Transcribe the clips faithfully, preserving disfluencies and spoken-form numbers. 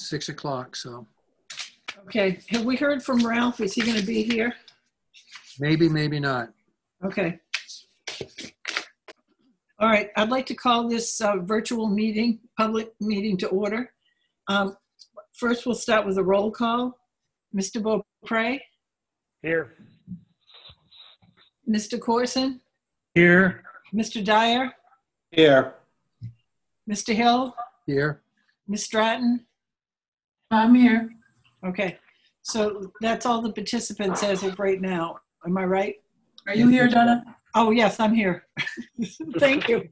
six o'clock, so Okay, have we heard from Ralph? Is he going to be here? maybe, maybe not. Okay. All right, I'd like to call this uh, virtual meeting, public meeting to order. Um, first, we'll start with a roll call. Mister Beaupre? Here. Mister Corson? Here. Mister Dyer? Here. Mister Hill? Here, Miz Stratton? I'm here. Okay, so that's all the participants as of right now. Am I right? Are you here, Donna? Oh, yes, I'm here. Thank you.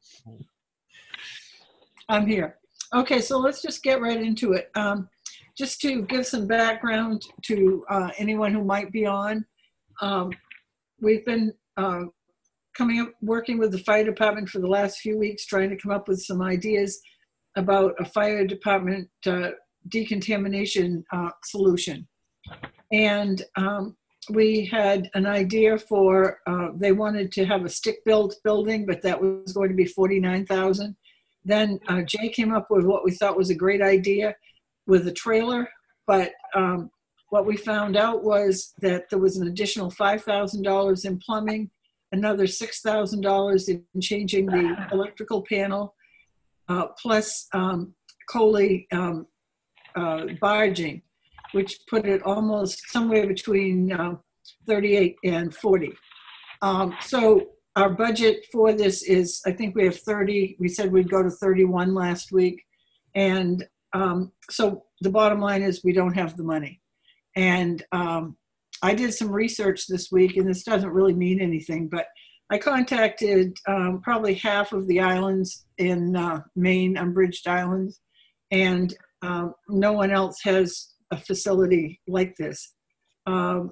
I'm here. Okay, so let's just get right into it. Um, just to give some background to uh, anyone who might be on, um, we've been uh, coming up, working with the fire department for the last few weeks, trying to come up with some ideas about a fire department uh, decontamination uh, solution. And um, we had an idea for, uh, they wanted to have a stick-built building, but that was going to be forty-nine thousand dollars. Then uh, Jay came up with what we thought was a great idea with a trailer, but um, what we found out was that there was an additional five thousand dollars in plumbing, another six thousand dollars in changing the electrical panel, uh, plus um, Coley um, uh, barging, which put it almost somewhere between uh, thirty-eight and forty. Um, so our budget for this is, I think we have thirty. We said we'd go to thirty-one last week. And um, so the bottom line is we don't have the money. And um, I did some research this week, and this doesn't really mean anything, but I contacted um, probably half of the islands in uh, Maine, unbridged islands, and um, no one else has a facility like this. Um,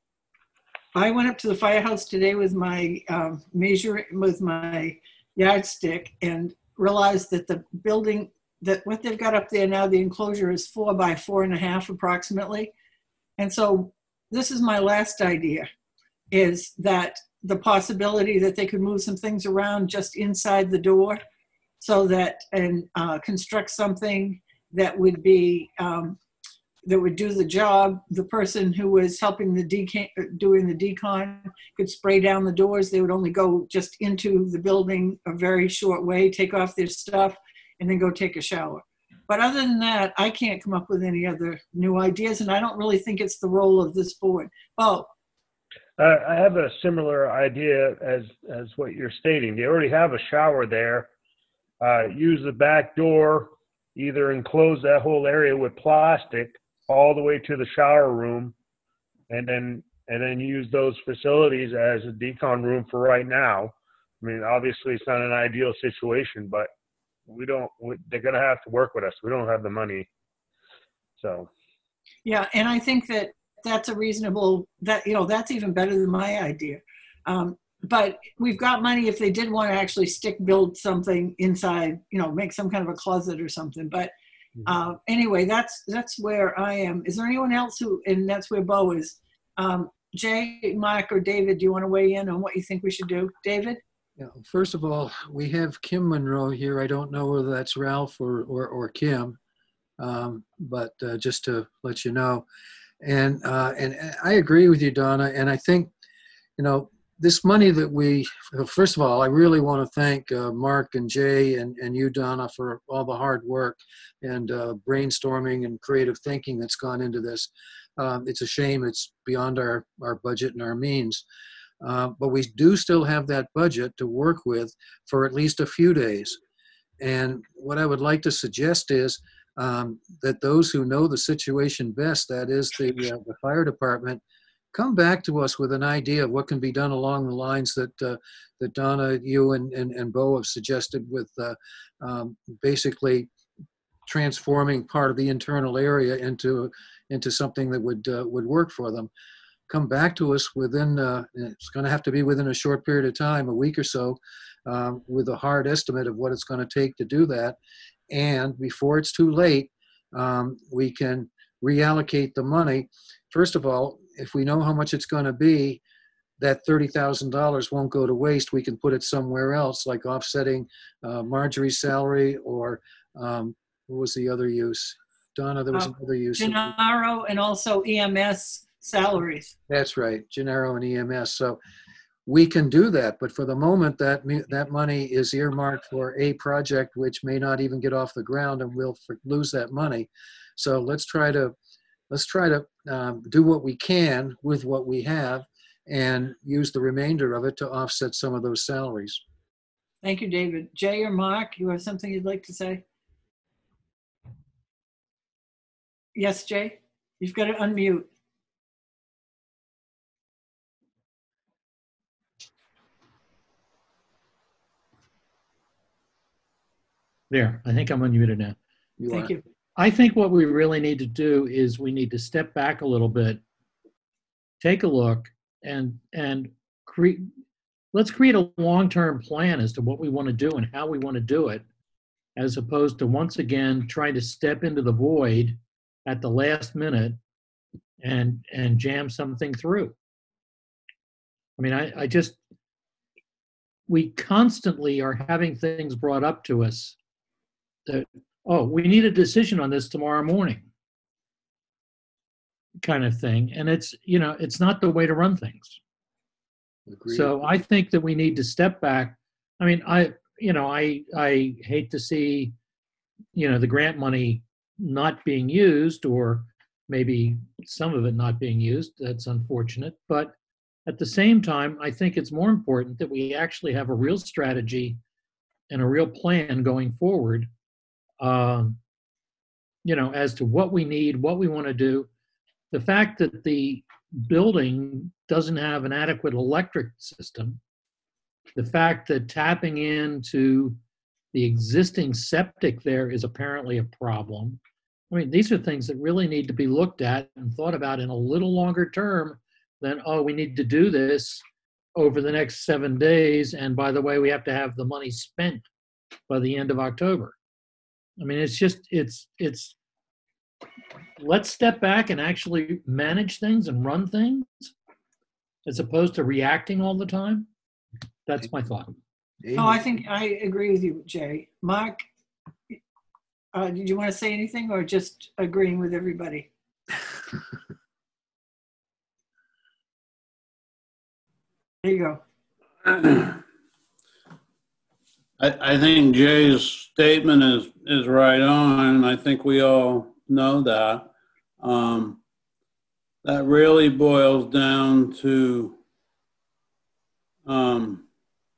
I went up to the firehouse today with my um, measure, with my yardstick, and realized that the building, that what they've got up there now, the enclosure is four by four and a half approximately. And so this is my last idea, is that the possibility that they could move some things around just inside the door, so that, and uh, construct something that would be, um, that would do the job. The person who was helping the decon, doing the decon could spray down the doors. They would only go just into the building a very short way, take off their stuff, and then go take a shower. But other than that, I can't come up with any other new ideas, and I don't really think it's the role of this board. Oh. Uh, I have a similar idea as, as what you're stating. They already have a shower there. Uh, use the back door, either enclose that whole area with plastic all the way to the shower room, and then and then use those facilities as a decon room for right now. I mean, obviously it's not an ideal situation, but we don't, we, they're going to have to work with us. We don't have the money. So. Yeah. And I think that that's a reasonable, that, you know, that's even better than my idea. Um, but we've got money if they did want to actually stick build something inside, you know, make some kind of a closet or something. But uh, anyway, that's, that's where I am. Is there anyone else who, and that's where Bo is. Um, Jay, Mark, or David, do you want to weigh in on what you think we should do? David? Yeah, first of all, we have Kim Monroe here. I don't know whether that's Ralph or, or, or Kim, um, but uh, just to let you know. And, uh, and I agree with you, Donna. And I think, you know, this money that we, first of all, I really want to thank uh, Mark and Jay and, and you, Donna, for all the hard work and uh, brainstorming and creative thinking that's gone into this. Um, it's a shame it's beyond our, our budget and our means. Uh, but we do still have that budget to work with for at least a few days. And what I would like to suggest is um, that those who know the situation best, that is the, uh, the fire department, come back to us with an idea of what can be done along the lines that uh, that Donna, you and, and, and Bo have suggested, with uh, um, basically transforming part of the internal area into into something that would uh, would work for them. Come back to us within, uh, it's going to have to be within a short period of time, a week or so, um, with a hard estimate of what it's going to take to do that. And before it's too late, um, we can reallocate the money. First of all, if we know how much it's going to be, that thirty thousand dollars won't go to waste. We can put it somewhere else, like offsetting uh, Marjorie's salary, or um, what was the other use? Donna, there was Uh, another use. of- Gennaro and also E M S salaries. That's right, Gennaro and E M S. So we can do that, but for the moment, that me- that money is earmarked for a project which may not even get off the ground, and we'll f- lose that money. So let's try to let's try to um, do what we can with what we have, and use the remainder of it to offset some of those salaries. Thank you, David. Jay or Mark, you have something you'd like to say? Yes, Jay, you've got to unmute. There, I think I'm unmuted now. You Thank are. you. I think what we really need to do is we need to step back a little bit, take a look, and and create. Let's create a long-term plan as to what we want to do and how we want to do it, as opposed to once again trying to step into the void at the last minute and and jam something through. I mean, I, I just we constantly are having things brought up to us that, oh, we need a decision on this tomorrow morning, kind of thing. And it's, you know, it's not the way to run things. Agreed. So I think that we need to step back. I mean, I, you know, I, I hate to see, you know, the grant money not being used, or maybe some of it not being used. That's unfortunate. But at the same time, I think it's more important that we actually have a real strategy and a real plan going forward, um, you know, as to what we need, what we want to do. The fact that the building doesn't have an adequate electric system, the fact that tapping into the existing septic there is apparently a problem. I mean, these are things that really need to be looked at and thought about in a little longer term than, oh, we need to do this over the next seven days. And by the way, we have to have the money spent by the end of October. I mean, it's just, it's, it's, let's step back and actually manage things and run things as opposed to reacting all the time. That's my thought. Oh, I think I agree with you, Jay. Mark, uh, did you want to say anything or just agreeing with everybody? There you go. I, I think Jay's statement is, is right on. I think we all know that. Um, that really boils down to um,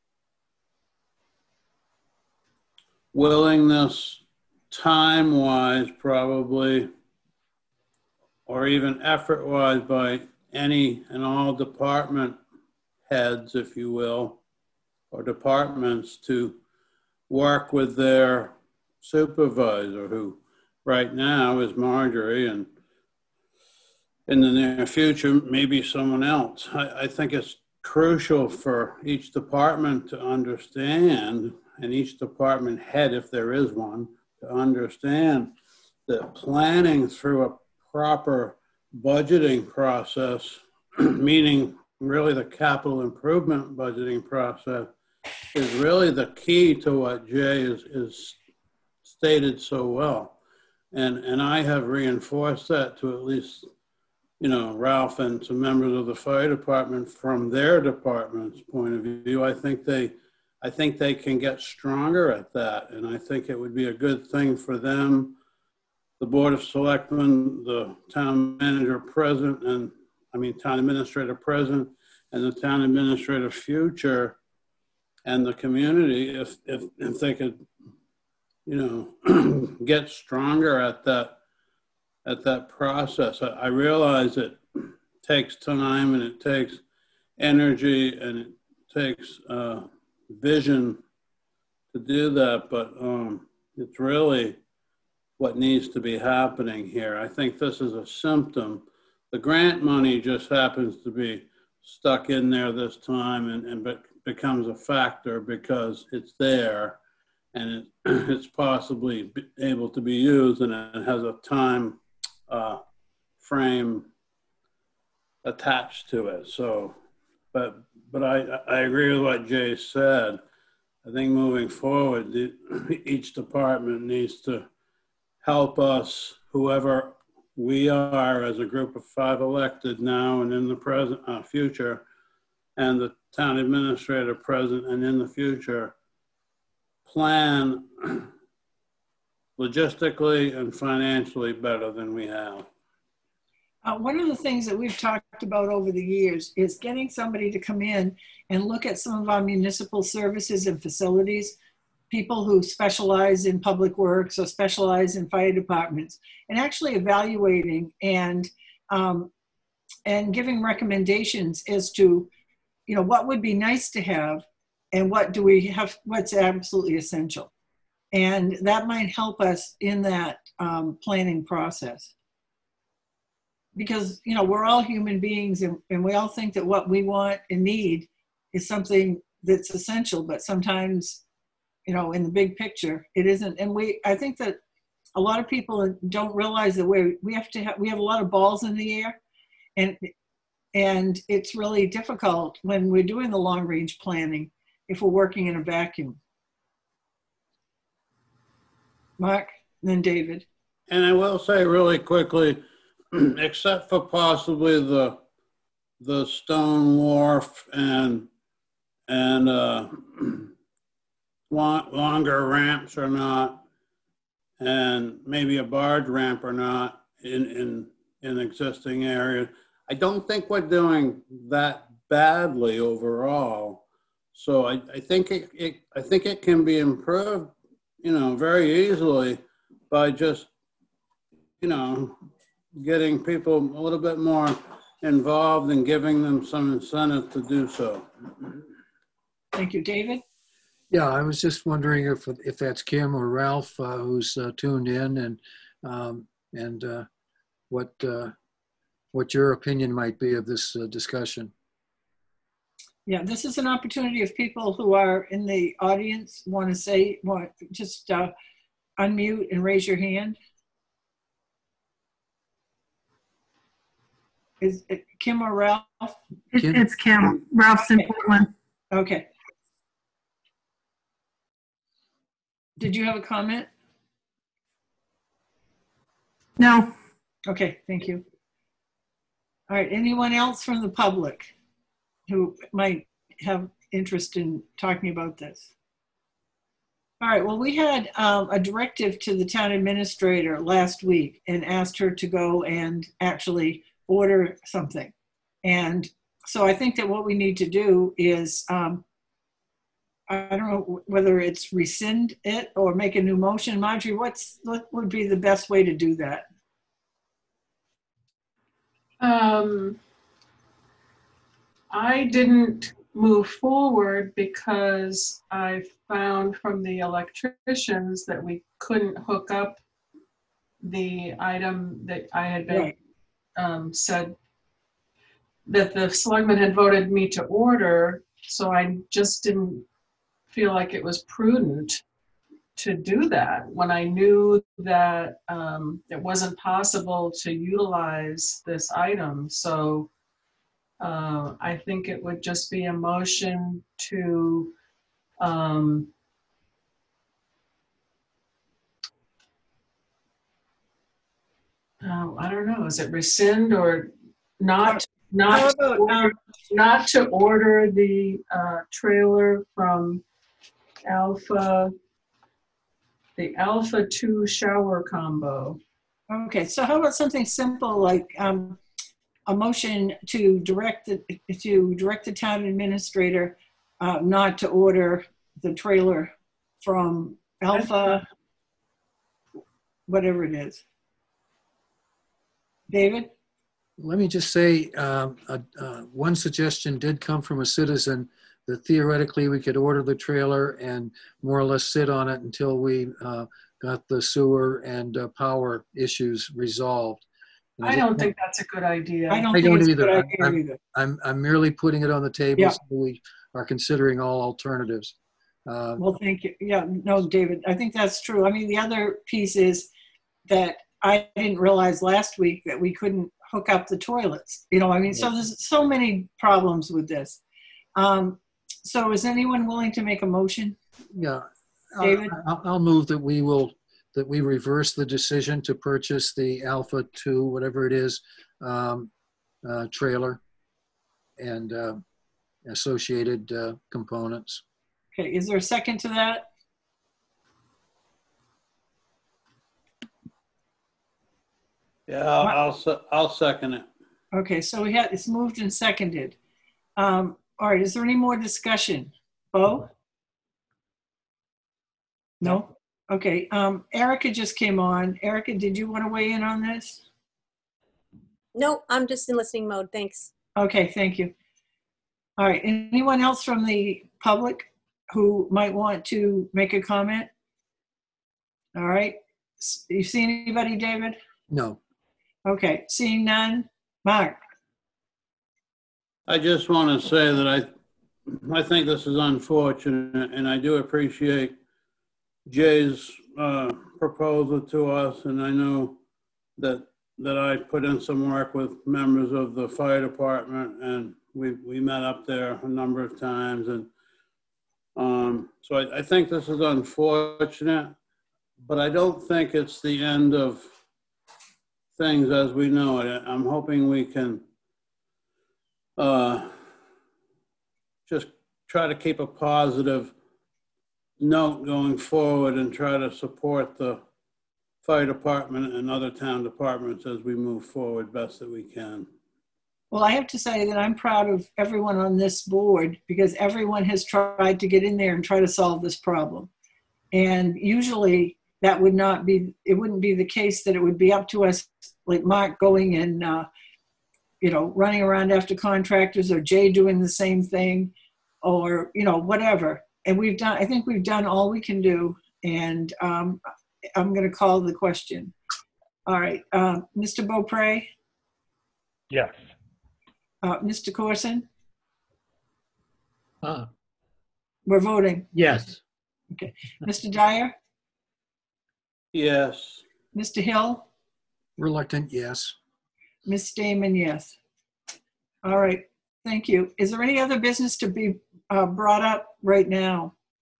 willingness, time-wise probably, or even effort-wise by any and all department heads, if you will, or departments to work with their supervisor, who right now is Marjorie, and in the near future, maybe someone else. I, I think it's crucial for each department to understand, and each department head, if there is one, to understand that planning through a proper budgeting process, meaning really the capital improvement budgeting process, is really the key to what Jay is, is stated so well. And, and I have reinforced that to at least, you know, Ralph and some members of the fire department from their department's point of view. I think they, I think they can get stronger at that. And I think it would be a good thing for them, the Board of Selectmen, the town manager present, and I mean, town administrator present, and the town administrator future, and the community, if, if, if they could, you know, get stronger at that, at that process. I, I realize it takes time and it takes energy and it takes uh, vision to do that, but um, it's really what needs to be happening here. I think this is a symptom. The grant money just happens to be stuck in there this time and, and be, becomes a factor because it's there and it, it's possibly able to be used, and it has a time uh, frame attached to it. So, but but I, I agree with what Jay said. I think moving forward, the, each department needs to help us, whoever we are as a group of five elected now and in the present, uh, future, and the town administrator present and in the future, plan logistically and financially better than we have. Uh, one of the things that we've talked about over the years is getting somebody to come in and look at some of our municipal services and facilities, people who specialize in public works or specialize in fire departments, and actually evaluating and um, and giving recommendations as to, you know, what would be nice to have and what do we have, what's absolutely essential. And that might help us in that um, planning process. Because, you know, we're all human beings, and, and we all think that what we want and need is something that's essential, but sometimes, you know, in the big picture, it isn't. And we, I think that a lot of people don't realize that we we have to have, we have a lot of balls in the air, and and it's really difficult when we're doing the long range planning if we're working in a vacuum. Mark, and then David. And I will say really quickly, except for possibly the the stone wharf and and uh, long, longer ramps or not, and maybe a barge ramp or not in in in existing areas, I don't think we're doing that badly overall. So I, I think it, it I think it can be improved, you know, very easily by just, you know, getting people a little bit more involved and giving them some incentive to do so. Thank you. David? Yeah, I was just wondering if if that's Kim or Ralph uh, who's uh, tuned in, and um, and uh, what uh, what your opinion might be of this uh, discussion. Yeah, this is an opportunity if people who are in the audience want to say, want just uh, unmute and raise your hand. Is it Kim or Ralph? It, Kim? It's Kim. Ralph's in Okay. Portland. Okay. Did you have a comment? No. Okay, thank you. All right, anyone else from the public who might have interest in talking about this? All right, well, we had um, a directive to the town administrator last week and asked her to go and actually order something. And so I think that what we need to do is, um, I don't know whether it's rescind it or make a new motion. Marjorie, what's, what would be the best way to do that? Um, I didn't move forward because I found from the electricians that we couldn't hook up the item that I had been Right. um, said that the selectmen had voted me to order. So I just didn't feel like it was prudent to do that when I knew that um, it wasn't possible to utilize this item. So uh, I think it would just be a motion to um, uh, I don't know, is it rescind or not? Not How to about, order, um, not to order the uh, trailer from Alpha, the Alpha two shower combo. Okay, so how about something simple like um, a motion to direct the, to direct the town administrator uh, not to order the trailer from Alpha, whatever it is. David? Let me just say, um, uh, uh, one suggestion did come from a citizen that theoretically we could order the trailer and more or less sit on it until we uh, got the sewer and uh, power issues resolved. And I just don't want- think that's a good idea. I don't I think don't it's a either. good I'm- idea I'm- either. I'm, I'm merely putting it on the table Yeah. so we are considering all alternatives. Uh, Well, thank you. Yeah, no, David, I think that's true. I mean, the other piece is that I didn't realize last week that we couldn't hook up the toilets. You know, I mean, so there's so many problems with this. Um, so is anyone willing to make a motion? Yeah, David? I'll, I'll move that we will, that we reverse the decision to purchase the Alpha two, whatever it is, um, uh, trailer and uh, associated uh, components. Okay, is there a second to that? Yeah, I'll, I'll, se- I'll second it. Okay, so we had, it's moved and seconded. Um, all right, is there any more discussion? Bo? No? Okay, um, Erica just came on. Erica, did you want to weigh in on this? No, I'm just in listening mode. Thanks. Okay, thank you. All right, anyone else from the public who might want to make a comment? All right, S- you see anybody, David? No. Okay, seeing none. Mark? I just want to say that I, I think this is unfortunate, and I do appreciate Jay's uh, proposal to us, and I know that that I put in some work with members of the fire department, and we we met up there a number of times, and um, so I, I think this is unfortunate, but I don't think it's the end of things as we know it. I'm hoping we can uh, just try to keep a positive note going forward and try to support the fire department and other town departments as we move forward best that we can. Well, I have to say that I'm proud of everyone on this board because everyone has tried to get in there and try to solve this problem. And usually that would not be, it wouldn't be the case that it would be up to us, like Mark going and, uh, you know, running around after contractors, or Jay doing the same thing, or, you know, whatever. And we've done, I think we've done all we can do. And um, I'm going to call the question. All right, uh, Mister Beaupre, Yes. uh, Mister Corson, Uh, we're voting. yes. Mister Dyer, Yes. Mister Hill, Reluctant, yes. Miss Damon, yes. All right, thank you. Is there any other business to be uh, brought up right now?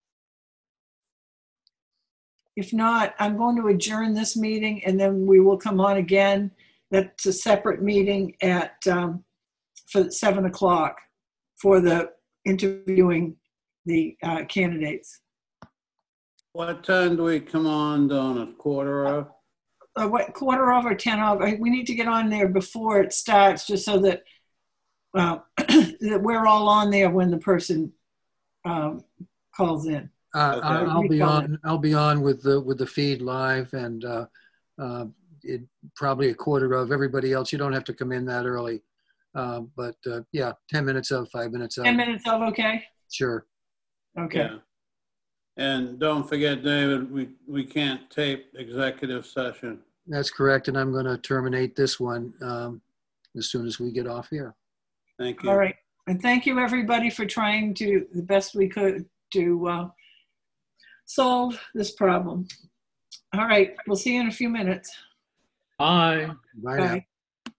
If not, I'm going to adjourn this meeting and then we will come on again. That's a separate meeting at um, for seven o'clock for the interviewing the uh, candidates. What time do we come on, Dawn? A quarter of? Uh, what, quarter over, ten over. We need to get on there before it starts, just so that uh, that we're all on there when the person um, calls in. Uh, Okay. I'll, I'll be Recall on. I'll be on with the with the feed live, and uh, uh, it probably a quarter of everybody else. You don't have to come in that early, uh, but uh, yeah, ten minutes of, five minutes of. Ten minutes of, okay? Sure. Okay. Yeah. And don't forget, David, we, we can't tape executive session. That's correct, and I'm going to terminate this one um, as soon as we get off here. Thank you. All right. And thank you, everybody, for trying to, the best we could, to uh, solve this problem. All right. We'll see you in a few minutes. Bye. Bye now. Bye.